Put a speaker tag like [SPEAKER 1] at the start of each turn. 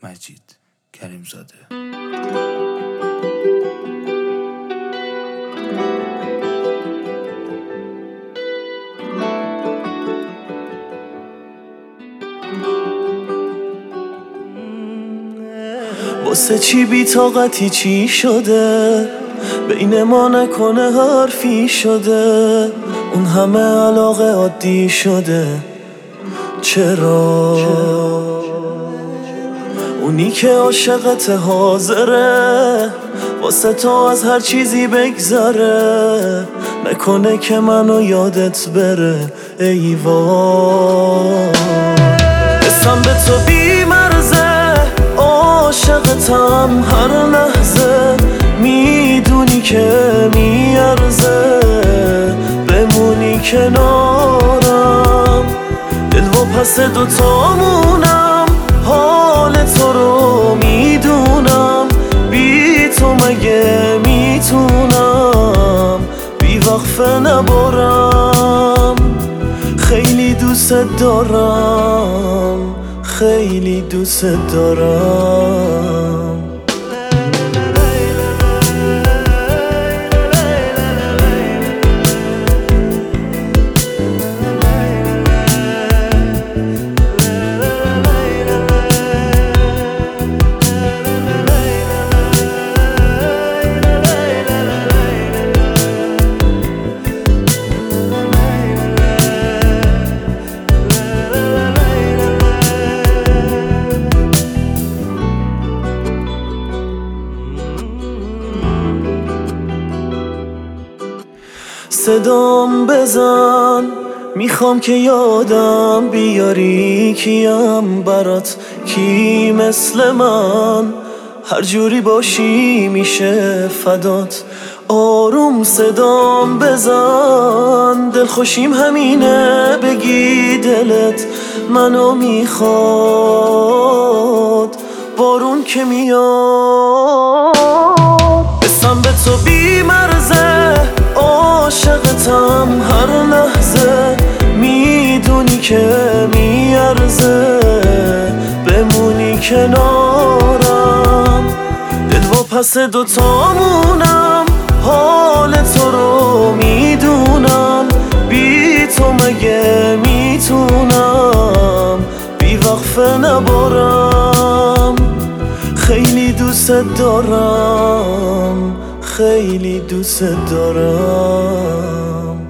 [SPEAKER 1] مجید کریمزاده.
[SPEAKER 2] واسه چی بی‌طاقتی چی شده؟ بین ما نکنه حرفی شده؟ اون همه علاقه عادی شده، چرا؟ اونی که عاشقت حاضره واسه تو از هر چیزی بگذره، نکنه که منو یادت بره ای وای. اسم به تو بی مرزه، عاشقتم هر لحظه، میدونی که میارزه بمونی کنارم، دل و پس دوتامونم، حال تو رو میدونم، بی تو مگه میتونم بی وقفه نبارم، خیلی دوست دارم، خیلی دوست دارم. صدام بزن، میخوام که یادم بیاری کیم برات، کی مثل من، هر جوری باشی میشه فدات. آروم صدام بزن، دل خوشیم همینه، بگی دلت منو میخواد، بارون که میاد. بسم به تو بی مرزه، عاشقتم هر لحظه، میدونی که میارزه بمونی کنارم، دل و پس دوتامونم، حال تو رو میدونم، بی تو مگه میتونم بی وقفه نبارم، خیلی دوست دارم، خیلی دوست دارم.